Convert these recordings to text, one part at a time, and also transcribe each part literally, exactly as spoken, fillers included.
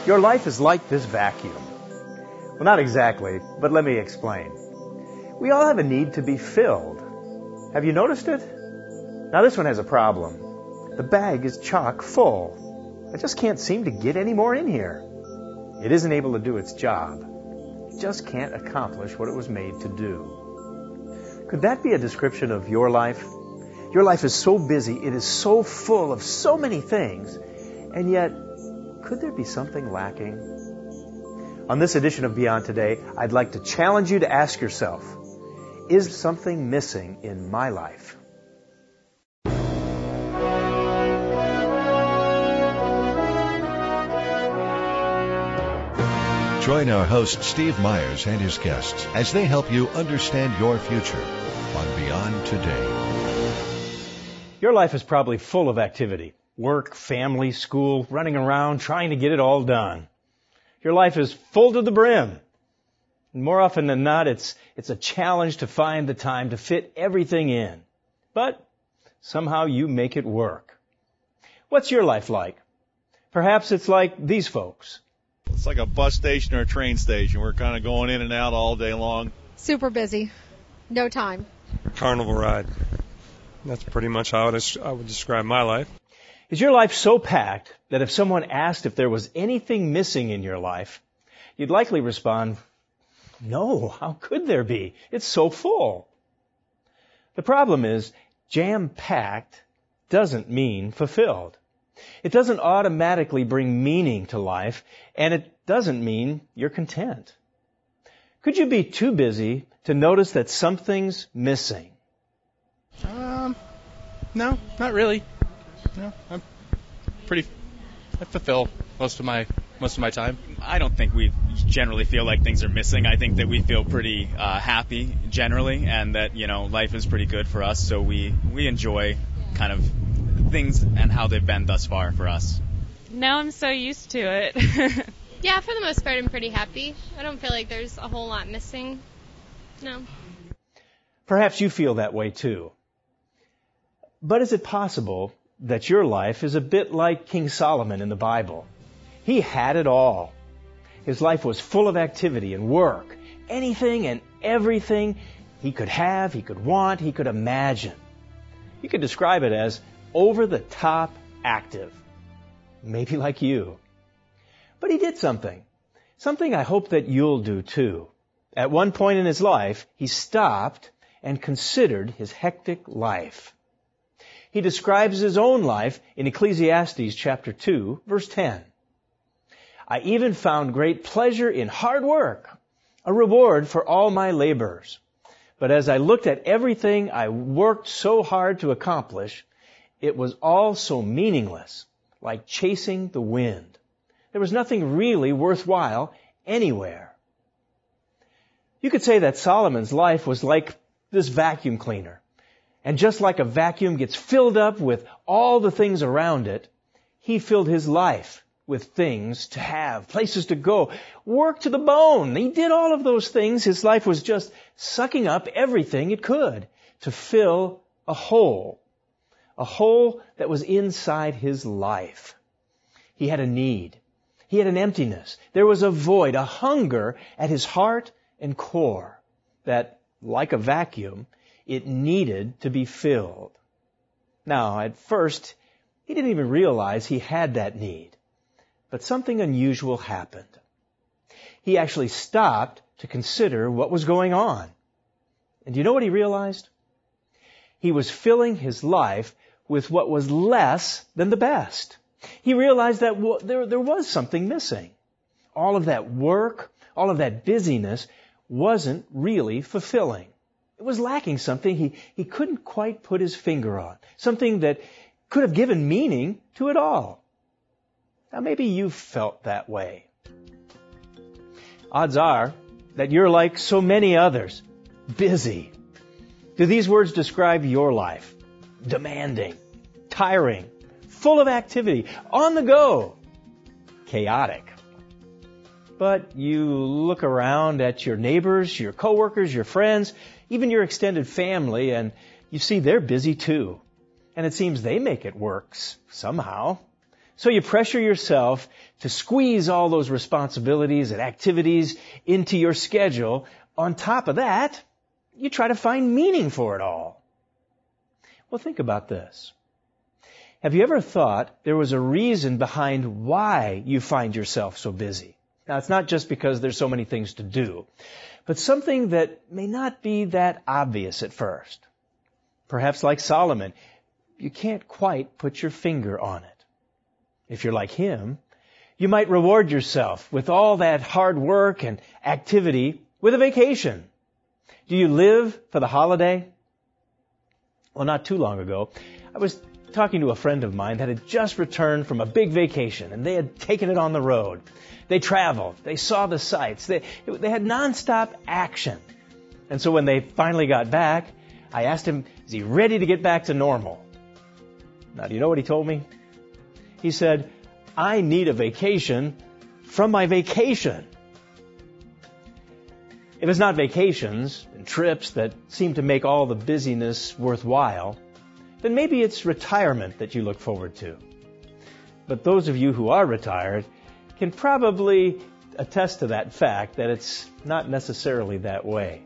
Your life is like this vacuum. Well, not exactly, but let me explain. We all have a need to be filled. Have you noticed it? Now this one has a problem. The bag is chock full. I just can't seem to get any more in here. It isn't able to do its job. It just can't accomplish what it was made to do. Could that be a description of your life? Your life is so busy, it is so full of so many things, and yet, could there be something lacking? On this edition of Beyond Today, I'd like to challenge you to ask yourself, is something missing in my life? Join our host Steve Myers and his guests as they help you understand your future on Beyond Today. Your life is probably full of activity. Work, family, school, running around, trying to get it all done. Your life is full to the brim. And more often than not, it's, it's a challenge to find the time to fit everything in. But somehow you make it work. What's your life like? Perhaps it's like these folks. It's like a bus station or a train station. We're kind of going in and out all day long. Super busy. No time. Carnival ride. That's pretty much how I would describe my life. Is your life so packed that if someone asked if there was anything missing in your life, you'd likely respond, no, how could there be? It's so full. The problem is, jam-packed doesn't mean fulfilled. It doesn't automatically bring meaning to life, and it doesn't mean you're content. Could you be too busy to notice that something's missing? Um, no, not really. No, I'm pretty, I fulfill most of my, most of my time. I don't think we generally feel like things are missing. I think that we feel pretty uh, happy generally, and that, you know, life is pretty good for us, so we, we enjoy kind of things and how they've been thus far for us. Now I'm so used to it. Yeah, for the most part, I'm pretty happy. I don't feel like there's a whole lot missing. No. Perhaps you feel that way too. But is it possible that your life is a bit like King Solomon in the Bible? He had it all. His life was full of activity and work. Anything and everything he could have, he could want, he could imagine. You could describe it as over-the-top active. Maybe like you. But he did something. Something I hope that you'll do too. At one point in his life, he stopped and considered his hectic life. He describes his own life in Ecclesiastes chapter two, verse ten. I even found great pleasure in hard work, a reward for all my labors. But as I looked at everything I worked so hard to accomplish, it was all so meaningless, like chasing the wind. There was nothing really worthwhile anywhere. You could say that Solomon's life was like this vacuum cleaner. And just like a vacuum gets filled up with all the things around it, he filled his life with things to have, places to go, work to the bone. He did all of those things. His life was just sucking up everything it could to fill a hole, a hole that was inside his life. He had a need. He had an emptiness. There was a void, a hunger at his heart and core that, like a vacuum, it needed to be filled. Now, at first, he didn't even realize he had that need. But something unusual happened. He actually stopped to consider what was going on. And do you know what he realized? He was filling his life with what was less than the best. He realized that there, there was something missing. All of that work, all of that busyness wasn't really fulfilling. It was lacking something he, he couldn't quite put his finger on, something that could have given meaning to it all. Now maybe you've felt that way. Odds are that you're like so many others, busy. Do these words describe your life? Demanding, tiring, full of activity, on the go, chaotic. But you look around at your neighbors, your coworkers, your friends, even your extended family, and you see they're busy too. And it seems they make it work somehow. So you pressure yourself to squeeze all those responsibilities and activities into your schedule. On top of that, you try to find meaning for it all. Well, think about this. Have you ever thought there was a reason behind why you find yourself so busy? Now, it's not just because there's so many things to do, but something that may not be that obvious at first. Perhaps like Solomon, you can't quite put your finger on it. If you're like him, you might reward yourself with all that hard work and activity with a vacation. Do you live for the holiday? Well, not too long ago, I was talking to a friend of mine that had just returned from a big vacation, and they had taken it on the road. They traveled. They saw the sights. They, they had nonstop action. And so when they finally got back, I asked him, is he ready to get back to normal? Now, do you know what he told me? He said, I need a vacation from my vacation. If it's not vacations and trips that seem to make all the busyness worthwhile, then maybe it's retirement that you look forward to. But those of you who are retired can probably attest to that fact that it's not necessarily that way.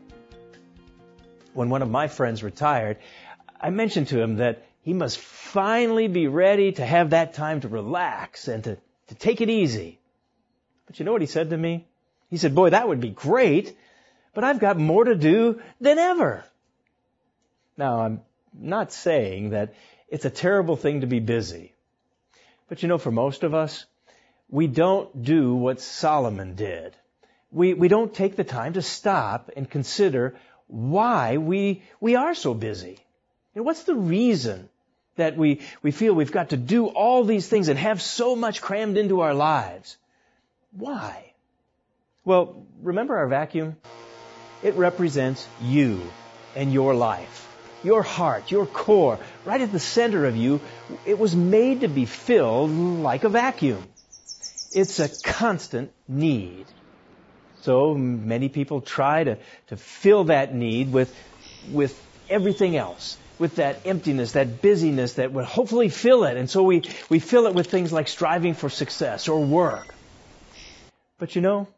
When one of my friends retired, I mentioned to him that he must finally be ready to have that time to relax and to, to take it easy. But you know what he said to me? He said, boy, that would be great, but I've got more to do than ever. Now, I'm not saying that it's a terrible thing to be busy. But you know, for most of us, we don't do what Solomon did. We, we don't take the time to stop and consider why we, we are so busy. You know, what's the reason that we, we feel we've got to do all these things and have so much crammed into our lives? Why? Well, remember our vacuum? It represents you and your life, your heart, your core, right at the center of you. It was made to be filled like a vacuum. It's a constant need. So many people try to, to fill that need with, with everything else, with that emptiness, that busyness that would hopefully fill it. And so we, we fill it with things like striving for success or work. But you know,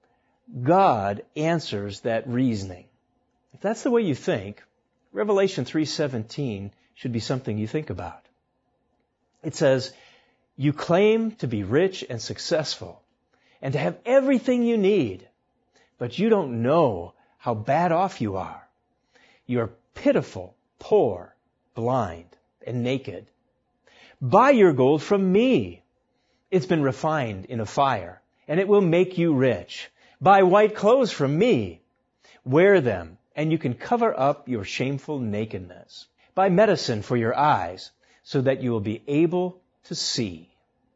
God answers that reasoning. If that's the way you think, Revelation three seventeen should be something you think about. It says, you claim to be rich and successful and to have everything you need, but you don't know how bad off you are. You are pitiful, poor, blind, and naked. Buy your gold from me. It's been refined in a fire, and it will make you rich. Buy white clothes from me. Wear them, and you can cover up your shameful nakedness. Buy medicine for your eyes, so that you will be able to see.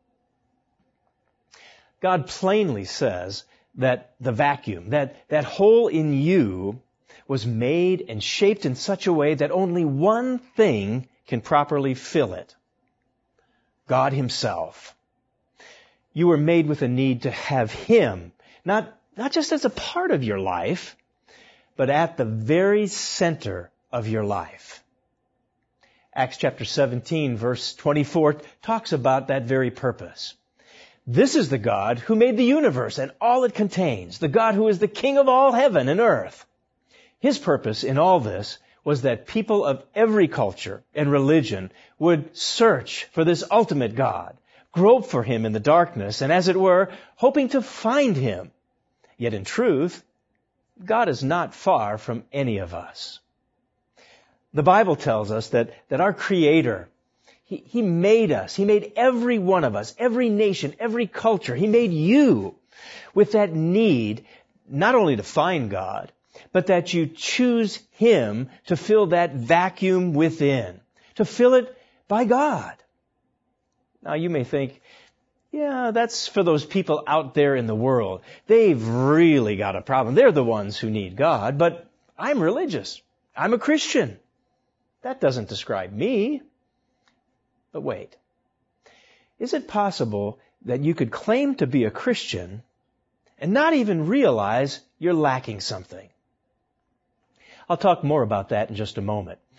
God plainly says that the vacuum, that, that hole in you, was made and shaped in such a way that only one thing can properly fill it. God Himself. You were made with a need to have Him, not, not just as a part of your life, but at the very center of your life. Acts chapter seventeen, verse twenty-four, talks about that very purpose. This is the God who made the universe and all it contains, the God who is the King of all heaven and earth. His purpose in all this was that people of every culture and religion would search for this ultimate God, grope for Him in the darkness, and as it were, hoping to find Him. Yet in truth, God is not far from any of us. The Bible tells us that, that our Creator, he, he made us. He made every one of us, every nation, every culture. He made you with that need not only to find God, but that you choose Him to fill that vacuum within, to fill it by God. Now you may think, yeah, that's for those people out there in the world. They've really got a problem. They're the ones who need God, but I'm religious. I'm a Christian. That doesn't describe me. But wait, is it possible that you could claim to be a Christian and not even realize you're lacking something? I'll talk more about that in just a moment.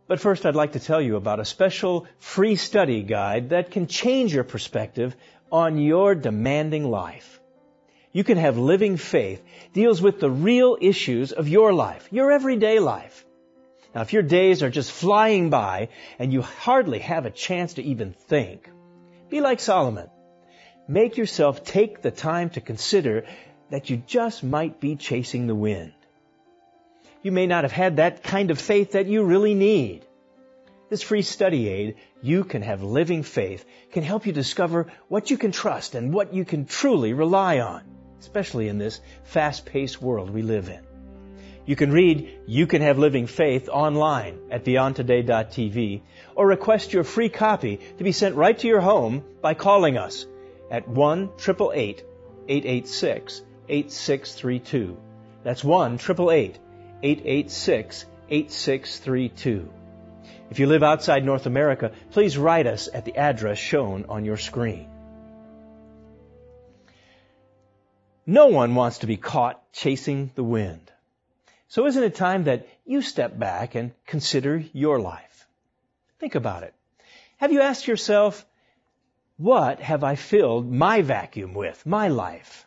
But first, I'd like to tell you about a special free study guide that can change your perspective on your demanding life. You Can Have Living Faith deals with the real issues of your life, your everyday life. Now, if your days are just flying by and you hardly have a chance to even think, be like Solomon. Make yourself take the time to consider that you just might be chasing the wind. You may not have had that kind of faith that you really need. This free study aid, You Can Have Living Faith, can help you discover what you can trust and what you can truly rely on, especially in this fast-paced world we live in. You can read You Can Have Living Faith online at beyond today dot t v or request your free copy to be sent right to your home by calling us at one eight eight eight, eight eight six, eight six three two. That's one eight eight eight, eight eight six, eight six three two. If you live outside North America, please write us at the address shown on your screen. No one wants to be caught chasing the wind. So isn't it time that you step back and consider your life? Think about it. Have you asked yourself, what have I filled my vacuum with, my life?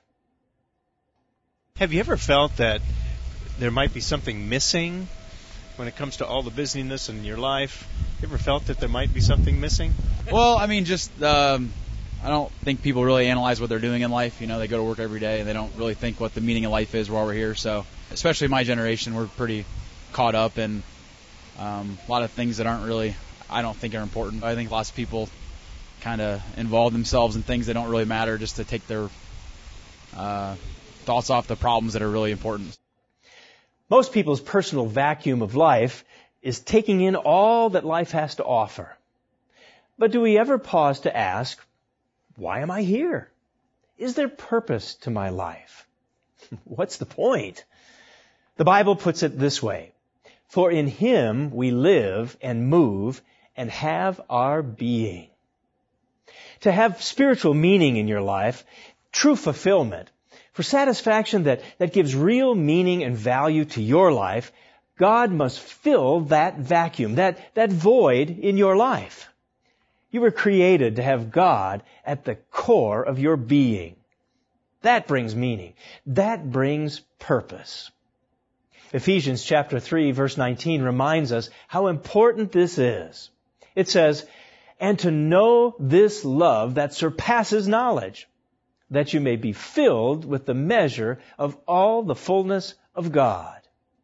Have you ever felt that there might be something missing when it comes to all the busyness in your life? You ever felt that there might be something missing? Well, I mean, just um, I don't think people really analyze what they're doing in life. You know, they go to work every day and they don't really think what the meaning of life is while we're here. So, especially my generation, we're pretty caught up in um, a lot of things that aren't really, I don't think are important. I think lots of people kind of involve themselves in things that don't really matter just to take their uh, thoughts off the problems that are really important. Most people's personal vacuum of life is taking in all that life has to offer. But do we ever pause to ask, why am I here? Is there purpose to my life? What's the point? The Bible puts it this way, for in Him we live and move and have our being. To have spiritual meaning in your life, true fulfillment, for satisfaction that, that gives real meaning and value to your life, God must fill that vacuum, that, that void in your life. You were created to have God at the core of your being. That brings meaning. That brings purpose. Ephesians chapter three, verse nineteen reminds us how important this is. It says, and to know this love that surpasses knowledge, that you may be filled with the measure of all the fullness of God.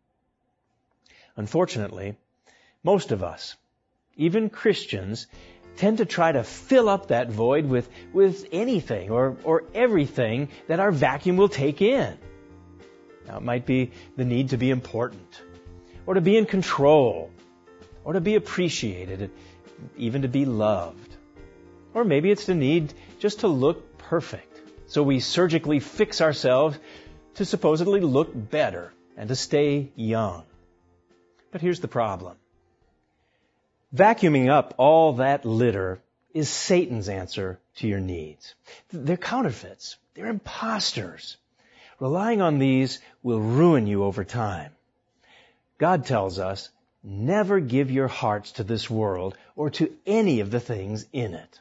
Unfortunately, most of us, even Christians, tend to try to fill up that void with, with anything or, or everything that our vacuum will take in. Now, it might be the need to be important, or to be in control, or to be appreciated, even to be loved. Or maybe it's the need just to look perfect. So we surgically fix ourselves to supposedly look better and to stay young. But here's the problem. Vacuuming up all that litter is Satan's answer to your needs. They're counterfeits. They're imposters. Relying on these will ruin you over time. God tells us, never give your hearts to this world or to any of the things in it.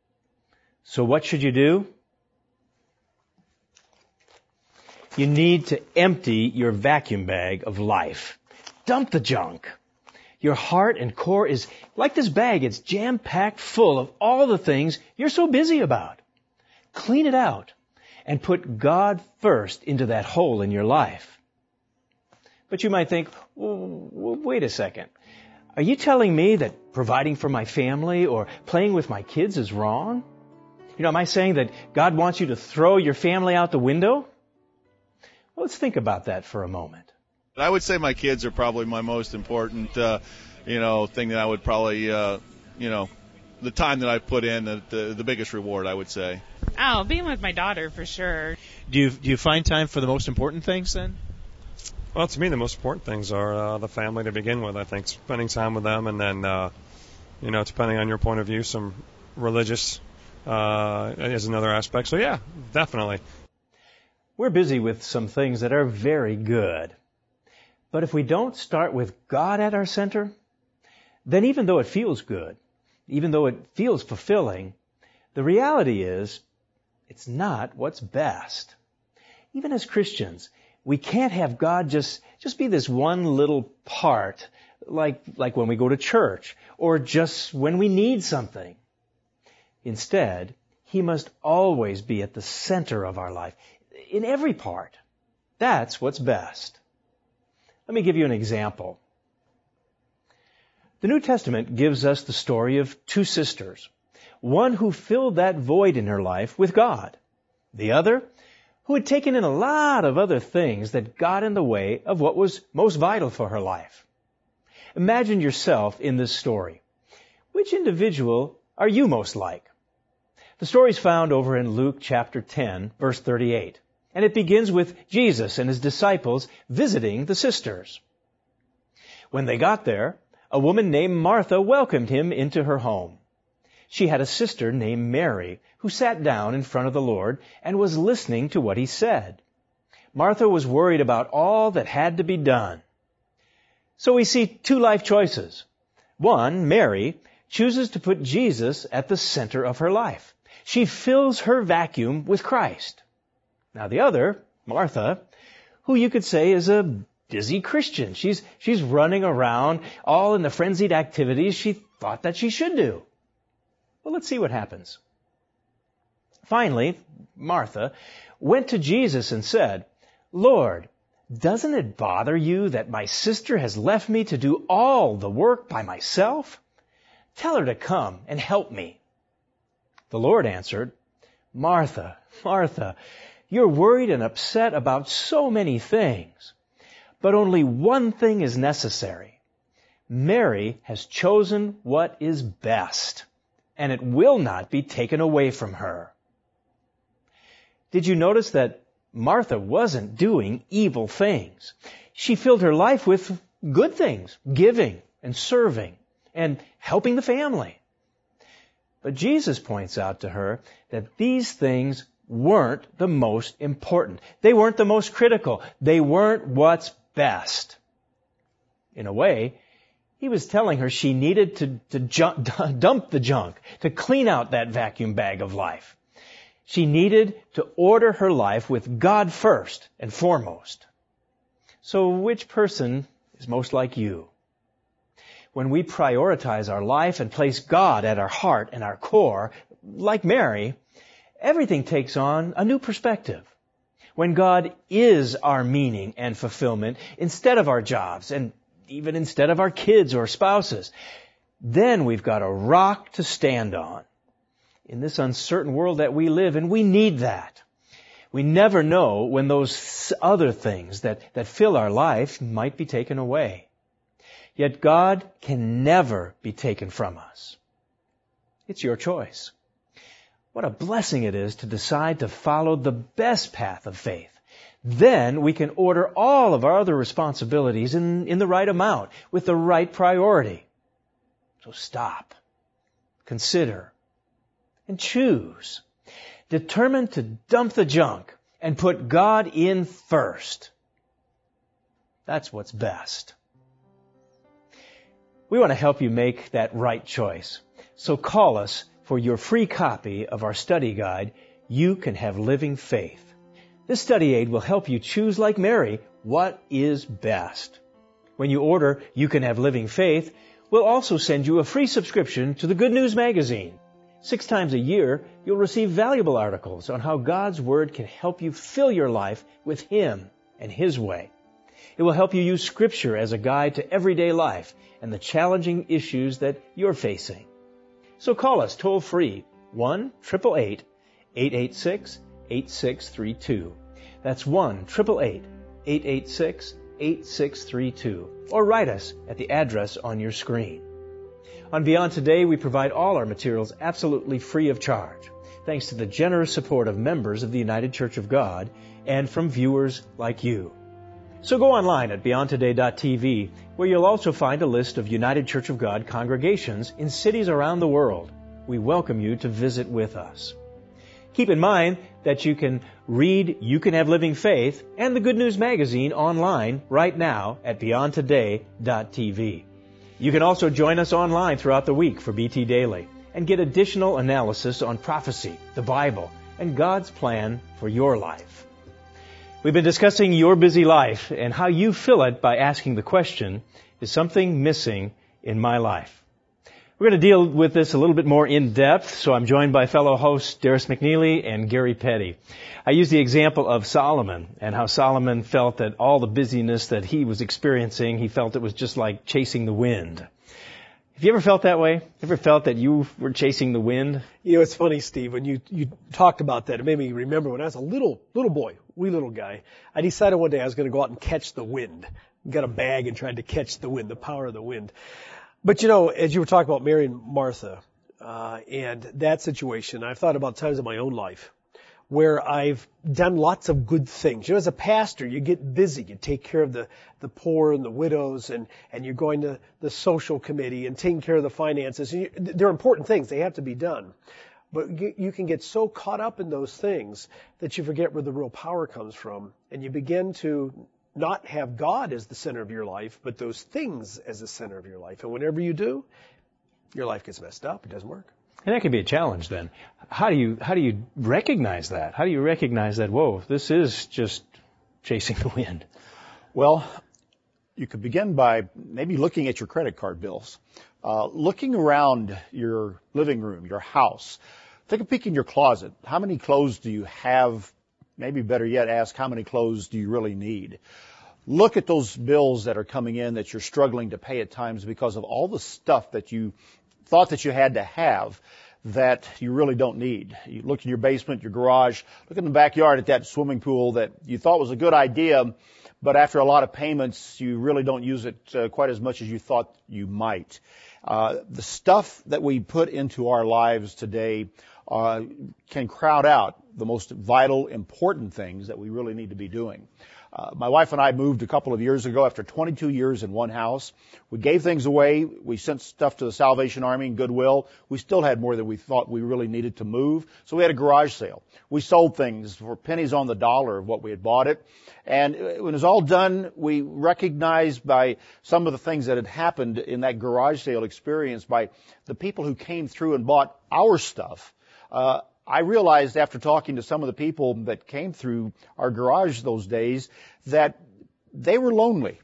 So what should you do? You need to empty your vacuum bag of life. Dump the junk. Your heart and core is like this bag. It's jam-packed full of all the things you're so busy about. Clean it out and put God first into that hole in your life. But you might think, well, wait a second. Are you telling me that providing for my family or playing with my kids is wrong? You know, am I saying that God wants you to throw your family out the window? Well, let's think about that for a moment. I would say my kids are probably my most important, uh, you know, thing that I would probably, uh, you know, the time that I put in, the, the, the biggest reward, I would say. Oh, being with my daughter for sure. Do you do you find time for the most important things then? Well, to me, the most important things are uh, the family to begin with. I think spending time with them, and then, uh, you know, depending on your point of view, some religious uh, is another aspect. So, yeah, definitely. We're busy with some things that are very good. But if we don't start with God at our center, then even though it feels good, even though it feels fulfilling, the reality is it's not what's best. Even as Christians, we can't have God just, just be this one little part, like, like when we go to church, or just when we need something. Instead, He must always be at the center of our life, in every part. That's what's best. Let me give you an example. The New Testament gives us the story of two sisters, one who filled that void in her life with God, the other who had taken in a lot of other things that got in the way of what was most vital for her life. Imagine yourself in this story. Which individual are you most like? The story is found over in Luke chapter ten, verse thirty-eight, and it begins with Jesus and His disciples visiting the sisters. When they got there, a woman named Martha welcomed Him into her home. She had a sister named Mary who sat down in front of the Lord and was listening to what He said. Martha was worried about all that had to be done. So we see two life choices. One, Mary, chooses to put Jesus at the center of her life. She fills her vacuum with Christ. Now the other, Martha, who you could say is a busy Christian. She's, she's running around all in the frenzied activities she thought that she should do. Well, let's see what happens. Finally, Martha went to Jesus and said, "Lord, doesn't it bother you that my sister has left me to do all the work by myself? Tell her to come and help me." The Lord answered, "Martha, Martha, you're worried and upset about so many things, but only one thing is necessary. Mary has chosen what is best, and it will not be taken away from her." Did you notice that Martha wasn't doing evil things? She filled her life with good things, giving and serving and helping the family. But Jesus points out to her that these things weren't the most important. They weren't the most critical. They weren't what's best. In a way, He was telling her she needed to, to jump, dump the junk, to clean out that vacuum bag of life. She needed to order her life with God first and foremost. So which person is most like you? When we prioritize our life and place God at our heart and our core, like Mary, everything takes on a new perspective. When God is our meaning and fulfillment instead of our jobs and even instead of our kids or spouses, then we've got a rock to stand on. In this uncertain world that we live in, we need that. We never know when those other things that, that fill our life might be taken away. Yet God can never be taken from us. It's your choice. What a blessing it is to decide to follow the best path of faith. Then we can order all of our other responsibilities in, in the right amount, with the right priority. So stop, consider, and choose. Determine to dump the junk and put God in first. That's what's best. We want to help you make that right choice. So call us for your free copy of our study guide, You Can Have Living Faith. This study aid will help you choose, like Mary, what is best. When you order You Can Have Living Faith, we'll also send you a free subscription to the Good News Magazine. Six times a year, you'll receive valuable articles on how God's Word can help you fill your life with Him and His way. It will help you use Scripture as a guide to everyday life and the challenging issues that you're facing. So call us toll-free, one eight eight eight, eight eight six, eight six three two. That's one eight eight eight, eight eight six, eight six three two. Or write us at the address on your screen. On Beyond Today, we provide all our materials absolutely free of charge, thanks to the generous support of members of the United Church of God and from viewers like you. So go online at beyond today dot t v, where you'll also find a list of United Church of God congregations in cities around the world. We welcome you to visit with us. Keep in mind that you can read You Can Have Living Faith and the Good News Magazine online right now at beyond today dot t v. You can also join us online throughout the week for B T Daily and get additional analysis on prophecy, the Bible, and God's plan for your life. We've been discussing your busy life and how you fill it by asking the question, is something missing in my life? We're going to deal with this a little bit more in depth, so I'm joined by fellow hosts Darius McNeely and Gary Petty. I use the example of Solomon and how Solomon felt that all the busyness that he was experiencing, he felt it was just like chasing the wind. Have you ever felt that way? Ever felt that you were chasing the wind? You know, it's funny, Steve, when you, you talked about that, it made me remember when I was a little, little boy, wee little guy, I decided one day I was going to go out and catch the wind. Got a bag and tried to catch the wind, the power of the wind. But, you know, as you were talking about Mary and Martha uh, and that situation, I've thought about times in my own life where I've done lots of good things. You know, as a pastor, you get busy. You take care of the, the poor and the widows, and, and you're going to the social committee and taking care of the finances. And you, they're important things. They have to be done. But you, you can get so caught up in those things that you forget where the real power comes from, and you begin to not have God as the center of your life, but those things as the center of your life. And whenever you do, your life gets messed up. It doesn't work. And that can be a challenge then. How do you, how do you recognize that? How do you recognize that, whoa, this is just chasing the wind? Well, you could begin by maybe looking at your credit card bills, uh, looking around your living room, your house. Take a peek in your closet. How many clothes do you have? Maybe better yet, ask how many clothes do you really need? Look at those bills that are coming in that you're struggling to pay at times because of all the stuff that you thought that you had to have that you really don't need. You look in your basement, your garage, look in the backyard at that swimming pool that you thought was a good idea, but after a lot of payments, you really don't use it uh, quite as much as you thought you might. Uh, the stuff that we put into our lives today uh, can crowd out the most vital, important things that we really need to be doing. Uh, my wife and I moved a couple of years ago after twenty-two years in one house. We gave things away. We sent stuff to the Salvation Army and Goodwill. We still had more than we thought we really needed to move. So we had a garage sale. We sold things for pennies on the dollar of what we had bought it. And when it was all done, we recognized by some of the things that had happened in that garage sale experience by the people who came through and bought our stuff. Uh, I realized after talking to some of the people that came through our garage those days that they were lonely.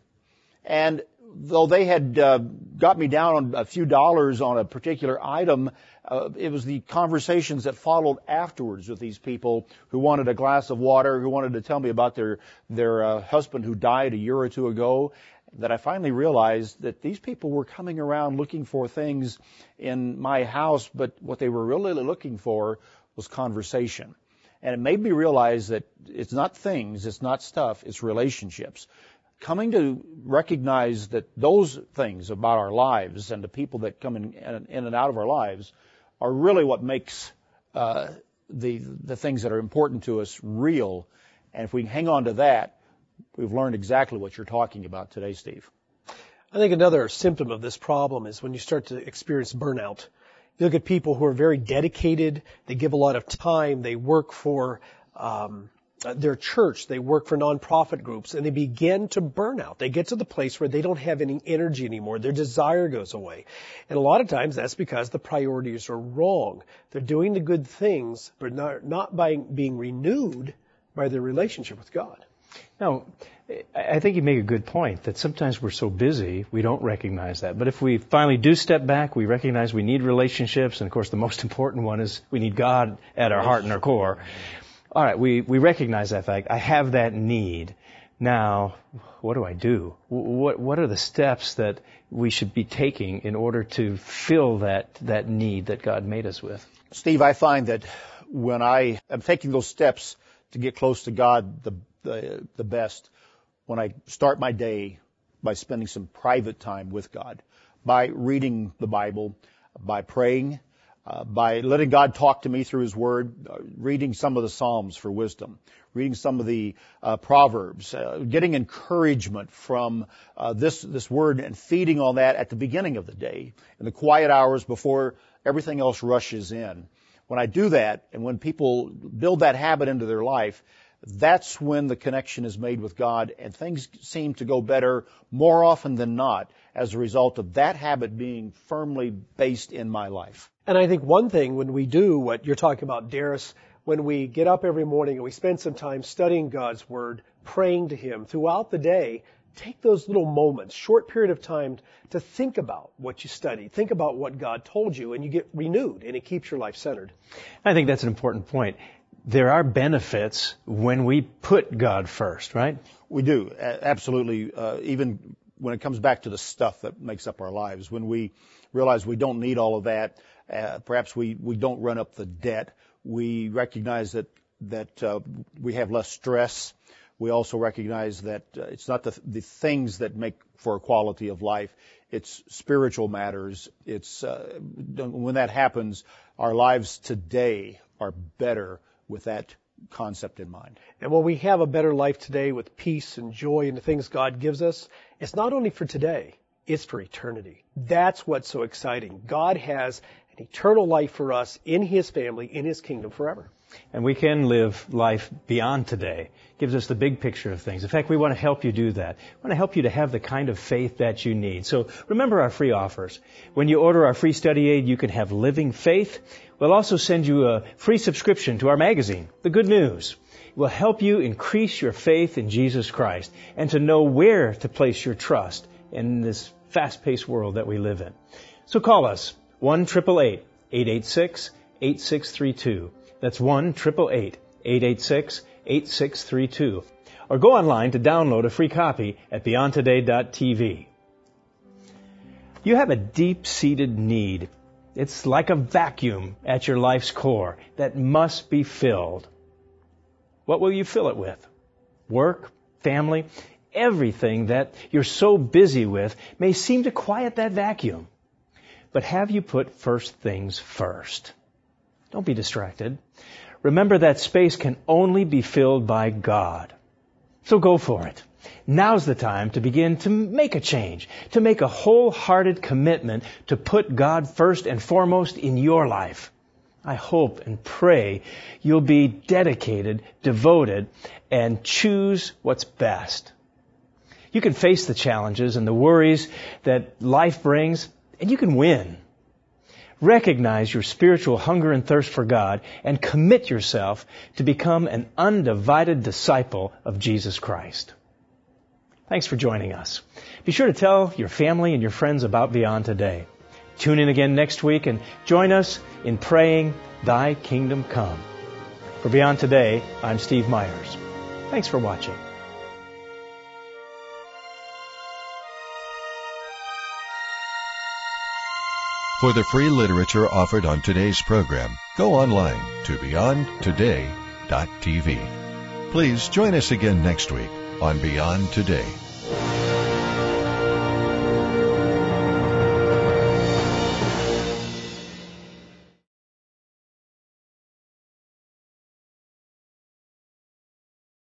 And though they had uh, got me down on a few dollars on a particular item, uh, it was the conversations that followed afterwards with these people who wanted a glass of water, who wanted to tell me about their, their uh, husband who died a year or two ago, that I finally realized that these people were coming around looking for things in my house, but what they were really looking for was conversation. And it made me realize that it's not things, it's not stuff, it's relationships. Coming to recognize that those things about our lives and the people that come in, in and out of our lives are really what makes uh, the the things that are important to us real. And if we hang on to that, we've learned exactly what you're talking about today, Steve. I think another symptom of this problem is when you start to experience burnout. You look at people who are very dedicated. They give a lot of time. They work for um, their church. They work for nonprofit groups, and they begin to burn out. They get to the place where they don't have any energy anymore. Their desire goes away. And a lot of times that's because the priorities are wrong. They're doing the good things, but not, not by being renewed by their relationship with God. Now, I think you make a good point that sometimes we're so busy, we don't recognize that. But if we finally do step back, we recognize we need relationships. And, of course, the most important one is we need God at our heart and our core. All right, we, we recognize that fact. I have that need. Now, what do I do? What, what are the steps that we should be taking in order to fill that, that need that God made us with? Steve, I find that when I am taking those steps to get close to God the, the, the best, when I start my day by spending some private time with God, by reading the Bible, by praying, uh, by letting God talk to me through His Word, uh, reading some of the Psalms for wisdom, reading some of the uh, Proverbs, uh, getting encouragement from uh, this this Word and feeding on that at the beginning of the day, in the quiet hours before everything else rushes in. When I do that, and when people build that habit into their life, that's when the connection is made with God, and things seem to go better more often than not as a result of that habit being firmly based in my life. And I think one thing when we do what you're talking about, Darius, when we get up every morning and we spend some time studying God's Word, praying to Him throughout the day, take those little moments, short period of time, to think about what you study. Think about what God told you, and you get renewed, and it keeps your life centered. I think that's an important point. There are benefits when we put God first, right? We do, absolutely. Uh, even when it comes back to the stuff that makes up our lives, when we realize we don't need all of that, uh, perhaps we, we don't run up the debt, we recognize that, that uh, we have less stress. We also recognize that uh, it's not the, the things that make for a quality of life. It's spiritual matters. It's uh, when that happens, our lives today are better with that concept in mind. And when we have a better life today with peace and joy and the things God gives us, it's not only for today, it's for eternity. That's what's so exciting. God has an eternal life for us in His family, in His kingdom forever. And we can live life beyond today. Gives us the big picture of things. In fact, we want to help you do that. We want to help you to have the kind of faith that you need. So remember our free offers. When you order our free study aid, you can have living faith. We'll also send you a free subscription to our magazine, The Good News. It will help you increase your faith in Jesus Christ and to know where to place your trust in this fast-paced world that we live in. So call us, one eight eight eight, eight eight six, eight six three two. That's one eight eight eight, eight eight six, eight six three two. Or go online to download a free copy at beyond today dot t v. You have a deep-seated need. It's like a vacuum at your life's core that must be filled. What will you fill it with? Work, family, everything that you're so busy with may seem to quiet that vacuum. But have you put first things first? Don't be distracted. Remember that space can only be filled by God. So go for it. Now's the time to begin to make a change, to make a wholehearted commitment to put God first and foremost in your life. I hope and pray you'll be dedicated, devoted, and choose what's best. You can face the challenges and the worries that life brings, and you can win. Recognize your spiritual hunger and thirst for God and commit yourself to become an undivided disciple of Jesus Christ. Thanks for joining us. Be sure to tell your family and your friends about Beyond Today. Tune in again next week and join us in praying, Thy Kingdom Come. For Beyond Today, I'm Steve Myers. Thanks for watching. For the free literature offered on today's program, go online to beyond today dot t v. Please join us again next week on Beyond Today.